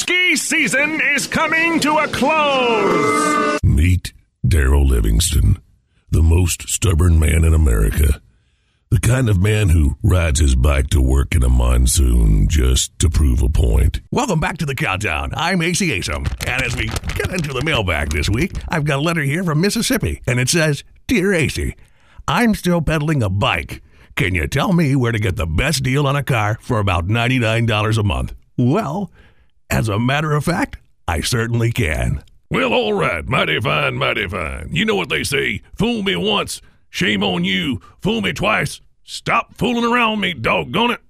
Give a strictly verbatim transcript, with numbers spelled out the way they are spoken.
Ski season is coming to a close. Meet Darrell Livingston, the most stubborn man in America. The kind of man who rides his bike to work in a monsoon just to prove a point. Welcome back to the Countdown. I'm A C Asom. And as we get into the mailbag this week, I've got a letter here from Mississippi. And it says, Dear A C, I'm still pedaling a bike. Can you tell me where to get the best deal on a car for about ninety-nine dollars a month? Well, as a matter of fact, I certainly can. Well, all right. Mighty fine, mighty fine. You know what they say. Fool me once. Shame on you. Fool me twice. Stop fooling around me, doggone it.